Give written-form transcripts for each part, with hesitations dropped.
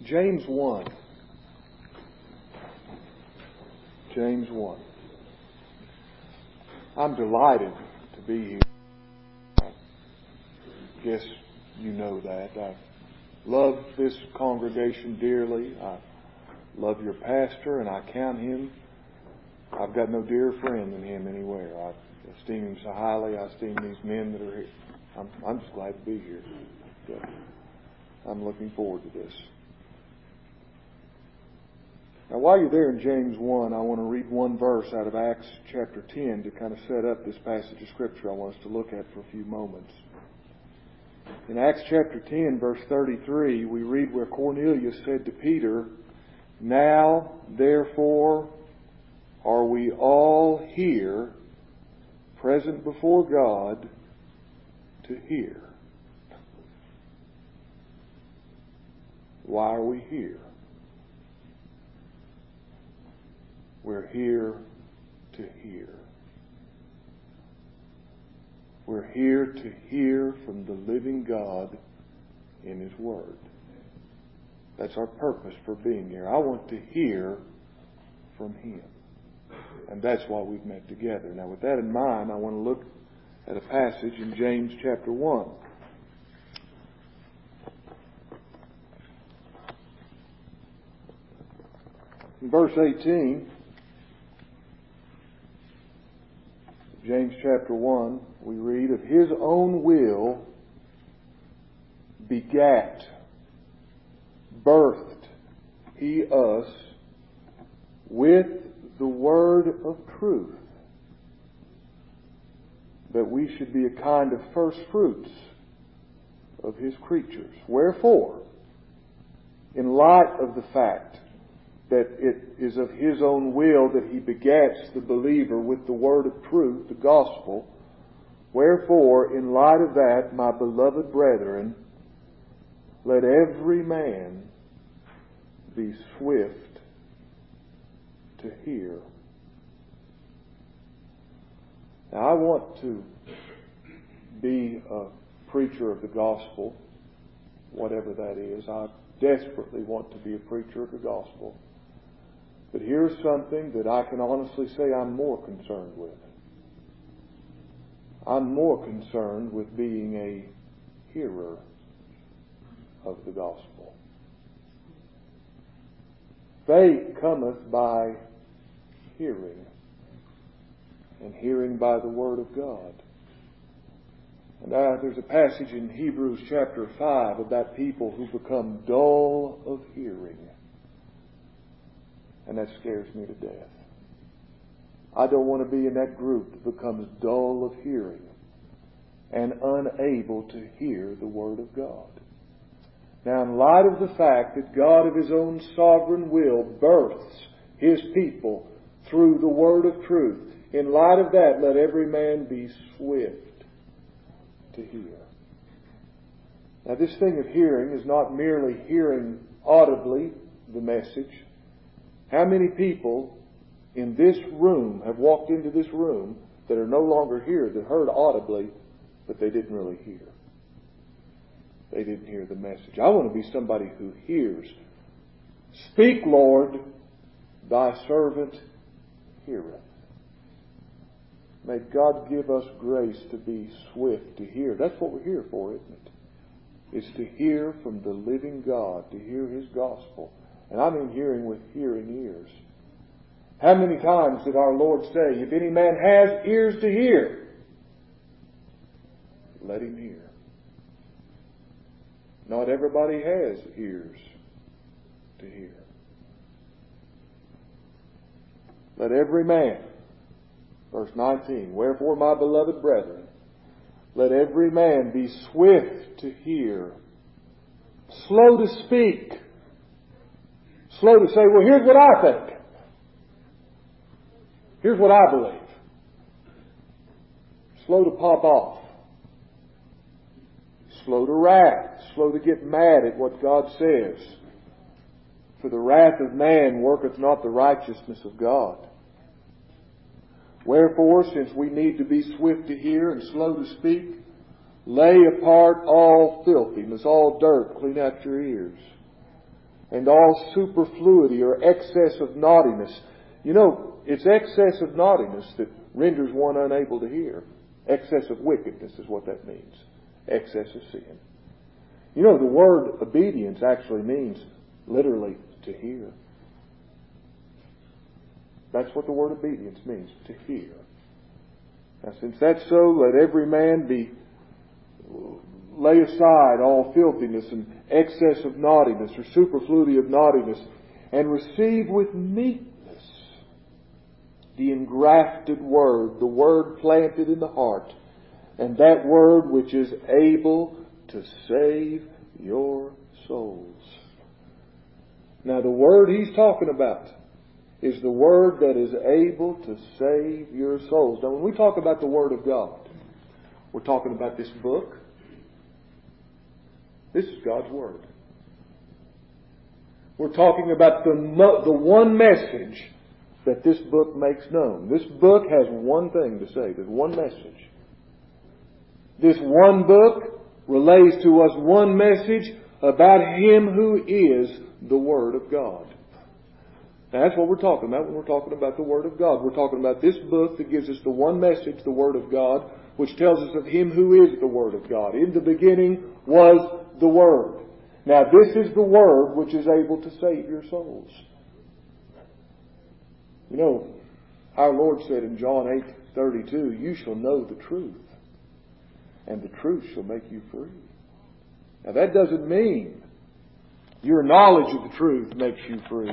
James 1. James 1. I'm delighted to be here. I guess you know that. I love this congregation dearly. I love your pastor, and I count him. I've got no dearer friend than him anywhere. I esteem him so highly. I esteem these men that are here. I'm just glad to be here. I'm looking forward to this. Now, while you're there in James 1, I want to read one verse out of Acts chapter 10 to kind of set up this passage of Scripture I want us to look at for a few moments. In Acts chapter 10, verse 33, we read where Cornelius said to Peter, "Now, therefore, are we all here, present before God, to hear." Why are we here? We're here to hear. We're here to hear from the living God in His Word. That's our purpose for being here. I want to hear from Him. And that's why we've met together. Now, with that in mind, I want to look at a passage in James chapter 1. In verse 18, James chapter 1, we read, "Of His own will begat, birthed He us with the word of truth, that we should be a kind of first fruits of His creatures. Wherefore, in light of the fact that it is of His own will that He begets the believer with the word of truth, the gospel, wherefore, in light of that, my beloved brethren, let every man be swift to hear." Now, I want to be a preacher of the gospel, whatever that is. I desperately want to be a preacher of the gospel. But here's something that I can honestly say I'm more concerned with. I'm more concerned with being a hearer of the gospel. Faith cometh by hearing, and hearing by the Word of God. And there's a passage in Hebrews chapter 5 about people who become dull of hearing. And that scares me to death. I don't want to be in that group that becomes dull of hearing and unable to hear the Word of God. Now, in light of the fact that God of His own sovereign will births His people through the Word of truth, in light of that, let every man be swift to hear. Now, this thing of hearing is not merely hearing audibly the message. How many people in this room have walked into this room that are no longer here, that heard audibly, but they didn't really hear? They didn't hear the message. I want to be somebody who hears. "Speak, Lord, thy servant heareth." May God give us grace to be swift to hear. That's what we're here for, isn't it? It's to hear from the living God, to hear His gospel. And I mean hearing with hearing ears. How many times did our Lord say, "If any man has ears to hear, let him hear"? Not everybody has ears to hear. Let every man, verse 19, "Wherefore, my beloved brethren, let every man be swift to hear, slow to speak." Slow to say, "Well, here's what I think. Here's what I believe." Slow to pop off. Slow to wrath. Slow to get mad at what God says. "For the wrath of man worketh not the righteousness of God." Wherefore, since we need to be swift to hear and slow to speak, lay apart all filthiness, all dirt, clean out your ears. and all superfluity or excess of naughtiness. You know, it's excess of naughtiness that renders one unable to hear. Excess of wickedness is what that means. Excess of sin. You know, the word obedience actually means literally to hear. That's what the word obedience means, to hear. Now, since that's so, let every man lay aside all filthiness and excess of naughtiness or superfluity of naughtiness, and receive with meekness the engrafted word, the word planted in the heart, and that word which is able to save your souls. Now, the word he's talking about is the word that is able to save your souls. Now, when we talk about the Word of God, we're talking about this book. This is God's Word. We're talking about the one message that this book makes known. This book has one thing to say. There's one message. This one book relays to us one message about Him who is the Word of God. Now, that's what we're talking about when we're talking about the Word of God. We're talking about this book that gives us the one message, the Word of God, which tells us of Him who is the Word of God. In the beginning was the Word. Now, this is the Word which is able to save your souls. You know, our Lord said in John 8:32, "You shall know the truth, and the truth shall make you free." Now, that doesn't mean your knowledge of the truth makes you free.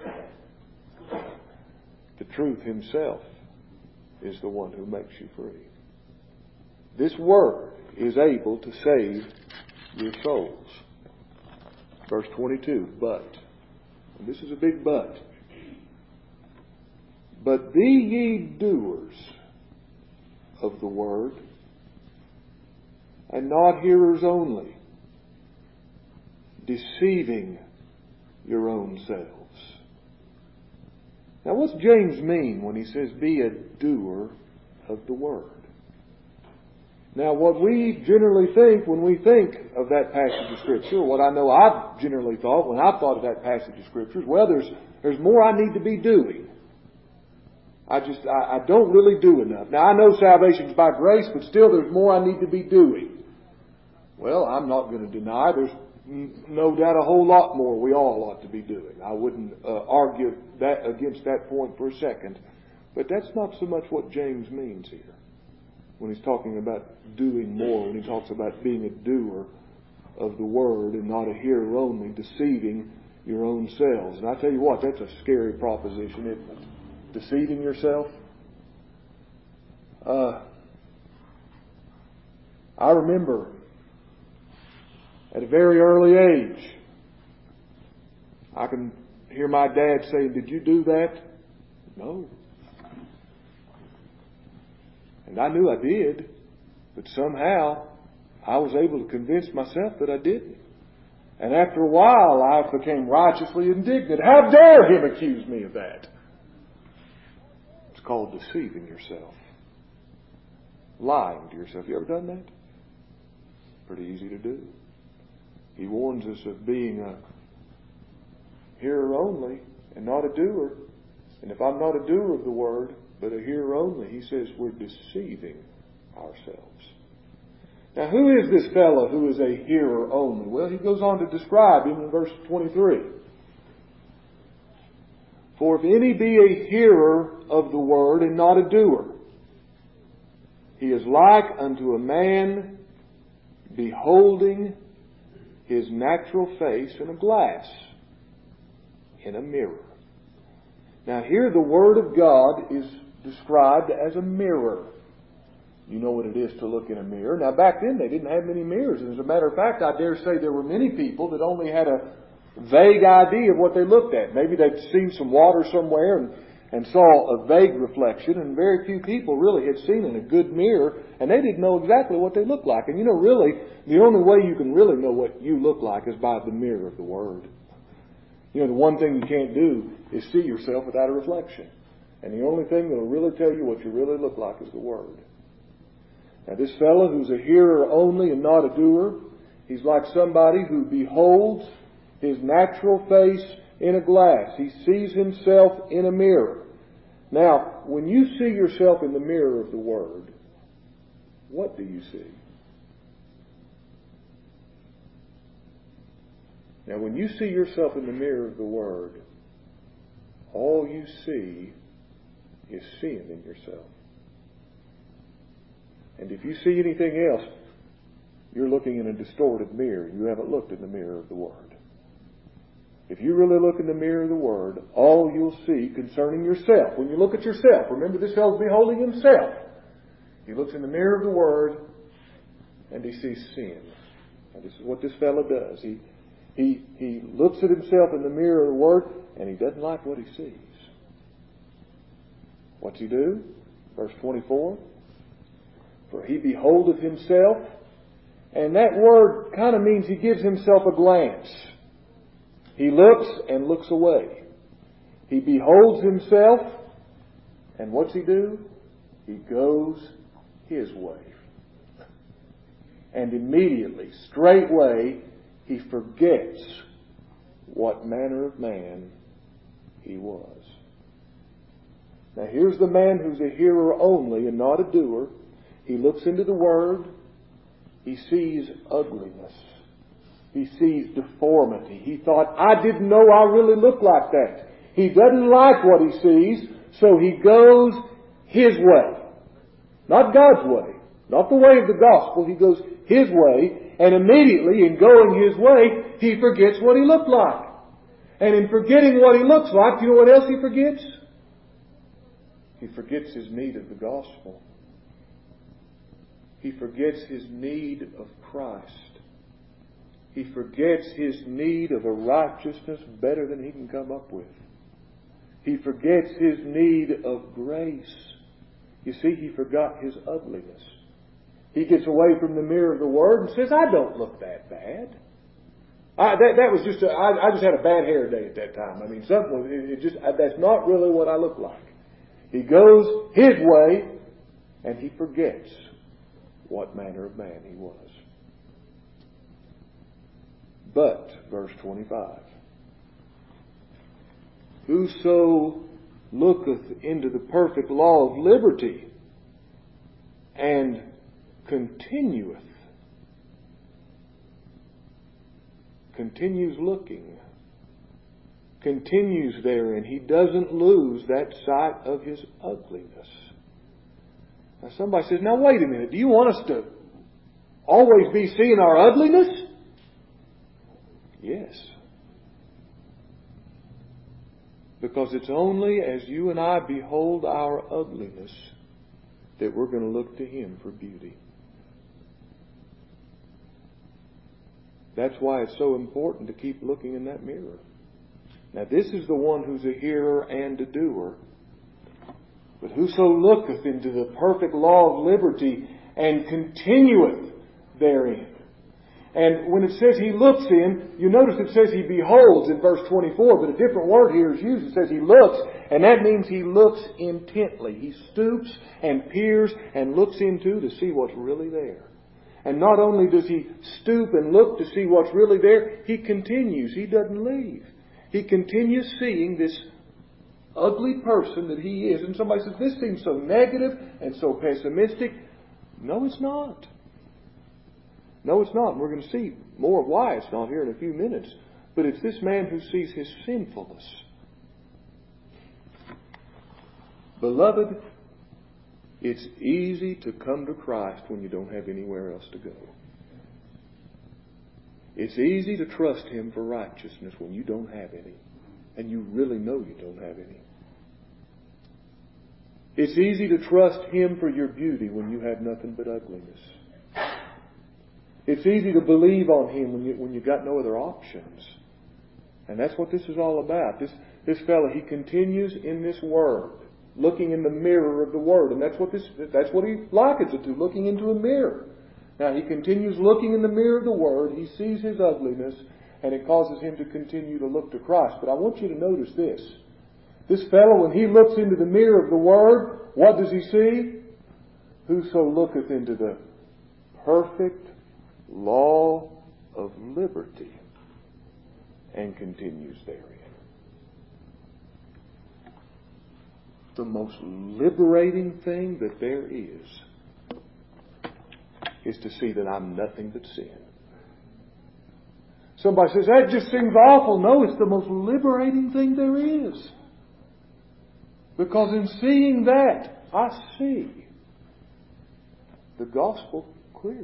The truth Himself is the one who makes you free. This Word is able to save your souls. Verse 22, but, and this is a big but, but be ye doers of the Word, and not hearers only, deceiving your own selves. Now, what's James mean when he says, be a doer of the Word? Now, what we generally think when we think of that passage of Scripture, what I know I've generally thought when I've thought of that passage of Scripture, is, well, there's more I need to be doing. I don't really do enough. Now, I know salvation's by grace, but still there's more I need to be doing. Well, I'm not going to deny there's no doubt a whole lot more we all ought to be doing. I wouldn't argue that against that point for a second. But that's not so much what James means here when he's talking about doing more, when he talks about being a doer of the Word and not a hearer only, deceiving your own selves. And I tell you what, that's a scary proposition, isn't it? Deceiving yourself. I remember at a very early age, I can hear my dad saying, "Did you do that?" No. And I knew I did, but somehow I was able to convince myself that I didn't. And after a while, I became righteously indignant. How dare him accuse me of that? It's called deceiving yourself. Lying to yourself. You ever done that? Pretty easy to do. He warns us of being a hearer only and not a doer. And if I'm not a doer of the Word, but a hearer only, he says we're deceiving ourselves. Now, who is this fellow who is a hearer only? Well, he goes on to describe him in verse 23. For if any be a hearer of the Word and not a doer, he is like unto a man beholding his natural face in a glass, in a mirror. Now here the Word of God is described as a mirror. You know what it is to look in a mirror. Now back then they didn't have many mirrors. And as a matter of fact, I dare say there were many people that only had a vague idea of what they looked at. Maybe they'd seen some water somewhere and saw a vague reflection, and very few people really had seen in a good mirror, and they didn't know exactly what they looked like. And you know, really, the only way you can really know what you look like is by the mirror of the Word. You know, the one thing you can't do is see yourself without a reflection. And the only thing that will really tell you what you really look like is the Word. Now this fellow who's a hearer only and not a doer, he's like somebody who beholds his natural face in a glass. He sees himself in a mirror. Now, when you see yourself in the mirror of the Word, what do you see? Now, when you see yourself in the mirror of the Word, all you see is sin in yourself. And if you see anything else, you're looking in a distorted mirror. You haven't looked in the mirror of the Word. If you really look in the mirror of the Word, all you'll see concerning yourself, when you look at yourself, remember this fellow's beholding himself. He looks in the mirror of the Word and he sees sin. Now, this is what this fellow does. He looks at himself in the mirror of the Word and he doesn't like what he sees. What's he do? Verse 24. For he beholdeth himself, and that word kind of means he gives himself a glance. He looks and looks away. He beholds himself, and what's he do? He goes his way. And immediately, straightway, he forgets what manner of man he was. Now here's the man who's a hearer only and not a doer. He looks into the Word. He sees ugliness. He sees deformity. He thought, I didn't know I really looked like that. He doesn't like what he sees, so he goes his way. Not God's way. Not the way of the gospel. He goes his way, and immediately in going his way, he forgets what he looked like. And in forgetting what he looks like, you know what else he forgets? He forgets his need of the gospel. He forgets his need of Christ. He forgets his need of a righteousness better than he can come up with. He forgets his need of grace. You see, he forgot his ugliness. He gets away from the mirror of the Word and says, I don't look that bad. I just had a bad hair day at that time. I mean, that's not really what I look like. He goes his way and he forgets what manner of man he was. But, verse 25, whoso looketh into the perfect law of liberty and continues looking, continues therein, he doesn't lose that sight of his ugliness. Now somebody says, now wait a minute, do you want us to always be seeing our ugliness? Yes. Because it's only as you and I behold our ugliness that we're going to look to Him for beauty. That's why it's so important to keep looking in that mirror. Now this is the one who's a hearer and a doer. But whoso looketh into the perfect law of liberty and continueth therein. And when it says he looks in, you notice it says he beholds in verse 24, but a different word here is used. It says he looks, and that means he looks intently. He stoops and peers and looks into to see what's really there. And not only does he stoop and look to see what's really there, he continues. He doesn't leave. He continues seeing this ugly person that he is. And somebody says, this seems so negative and so pessimistic. No, it's not. No, it's not. And we're going to see more of why it's not here in a few minutes. But it's this man who sees his sinfulness. Beloved, it's easy to come to Christ when you don't have anywhere else to go. It's easy to trust Him for righteousness when you don't have any. And you really know you don't have any. It's easy to trust Him for your beauty when you have nothing but ugliness. It's easy to believe on Him when you've got no other options. And that's what this is all about. This fellow, he continues in this Word, looking in the mirror of the Word. And that's what he likens it to, looking into a mirror. Now, he continues looking in the mirror of the Word. He sees his ugliness, and it causes him to continue to look to Christ. But I want you to notice this. This fellow, when he looks into the mirror of the Word, what does he see? Whoso looketh into the perfect law of liberty and continues therein. The most liberating thing that there is to see that I'm nothing but sin. Somebody says, that just seems awful. No, it's the most liberating thing there is. Because in seeing that, I see the gospel clearly.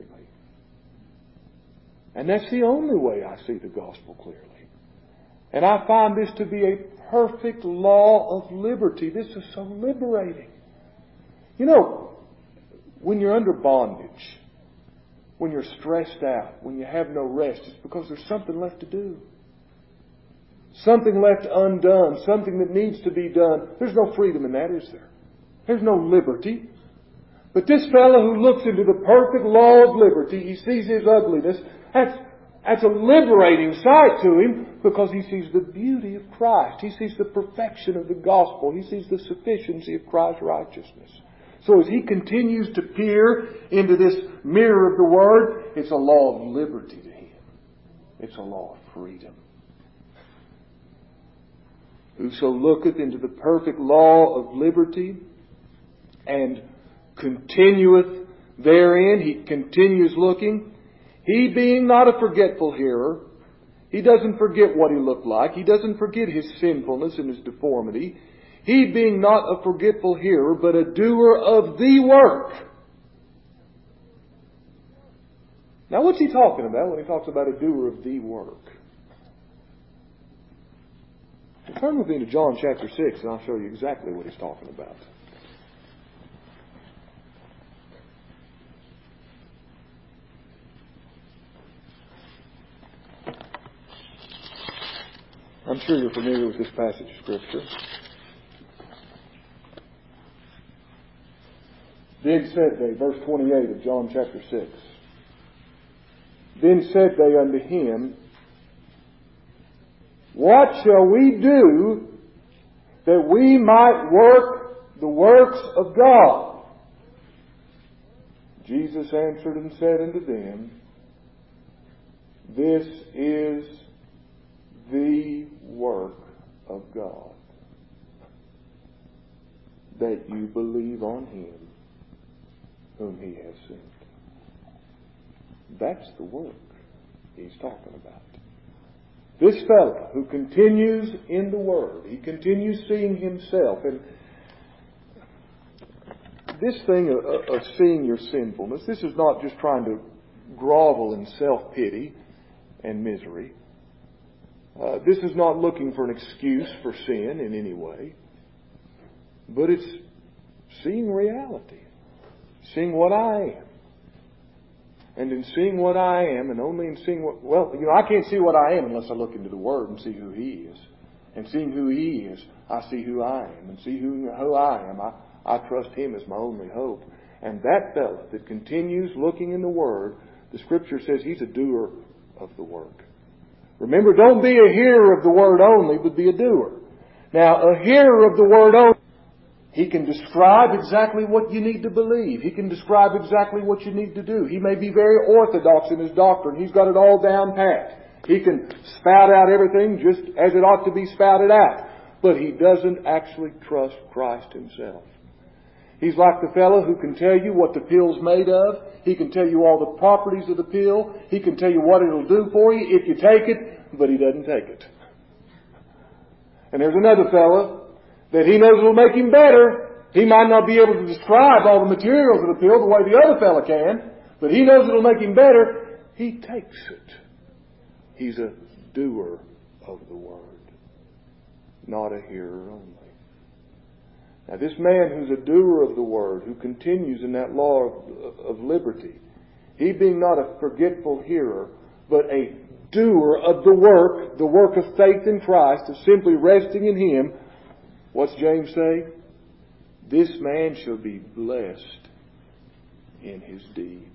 And that's the only way I see the gospel clearly. And I find this to be a perfect law of liberty. This is so liberating. You know, when you're under bondage, when you're stressed out, when you have no rest, it's because there's something left to do. Something left undone, something that needs to be done. There's no freedom in that, is there? There's no liberty. But this fellow who looks into the perfect law of liberty, he sees his ugliness. That's a liberating sight to him because he sees the beauty of Christ. He sees the perfection of the gospel. He sees the sufficiency of Christ's righteousness. So as he continues to peer into this mirror of the Word, it's a law of liberty to him. It's a law of freedom. Whoso looketh into the perfect law of liberty and continueth therein, he continues looking, he being not a forgetful hearer, he doesn't forget what he looked like, he doesn't forget his sinfulness and his deformity, he being not a forgetful hearer, but a doer of the work. Now what's he talking about when he talks about a doer of the work? Turn with me to John chapter 6 and I'll show you exactly what he's talking about. I'm sure you're familiar with this passage of Scripture. Then said they, verse 28 of John chapter 6. Then said they unto him, what shall we do that we might work the works of God? Jesus answered and said unto them, this is the work of God, that you believe on Him whom He has sent. That's the work He's talking about. This fellow who continues in the Word, he continues seeing himself. And this thing of seeing your sinfulness, this is not just trying to grovel in self-pity and misery. This is not looking for an excuse for sin in any way. But it's seeing reality. Seeing what I am. And in seeing what I am, and only in seeing I can't see what I am unless I look into the Word and see who He is. And seeing who He is, I see who I am. And see who I am, I trust Him as my only hope. And that fellow that continues looking in the Word, the Scripture says he's a doer of the work. Remember, don't be a hearer of the Word only, but be a doer. Now, a hearer of the Word only, he can describe exactly what you need to believe. He can describe exactly what you need to do. He may be very orthodox in his doctrine. He's got it all down pat. He can spout out everything just as it ought to be spouted out. But he doesn't actually trust Christ Himself. He's like the fellow who can tell you what the pill's made of. He can tell you all the properties of the pill. He can tell you what it'll do for you if you take it, but he doesn't take it. And there's another fellow that he knows will make him better. He might not be able to describe all the materials of the pill the way the other fellow can, but he knows it'll make him better. He takes it. He's a doer of the Word, not a hearer only. Now this man who's a doer of the Word, who continues in that law of liberty, he being not a forgetful hearer, but a doer of the work of faith in Christ, of simply resting in Him, what's James say? This man shall be blessed in his deed.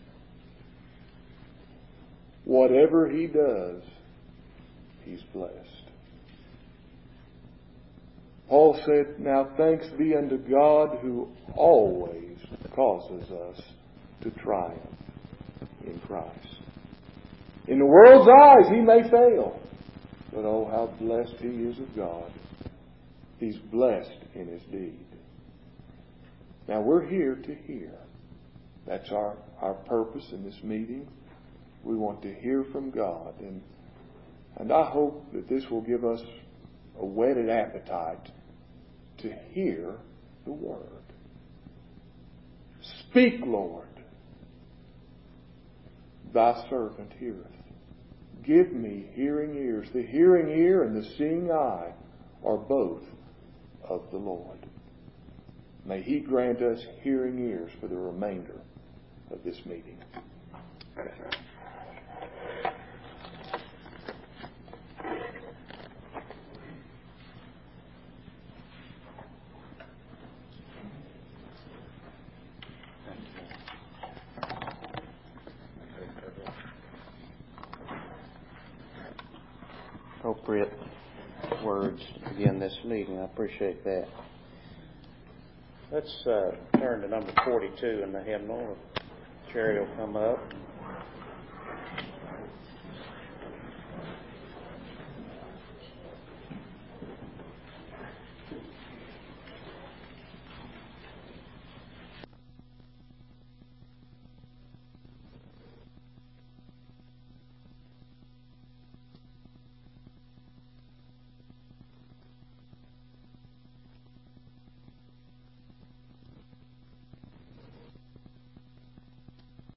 Whatever he does, he's blessed. Paul said, now thanks be unto God who always causes us to triumph in Christ. In the world's eyes, he may fail. But oh, how blessed he is of God. He's blessed in his deed. Now we're here to hear. That's our purpose in this meeting. We want to hear from God. And I hope that this will give us a whetted appetite to hear the Word. Speak, Lord. Thy servant heareth. Give me hearing ears. The hearing ear and the seeing eye are both of the Lord. May He grant us hearing ears for the remainder of this meeting. Appropriate words to begin this meeting. I appreciate that. Let's turn to number 42 in the hymnal. Cherry will come up.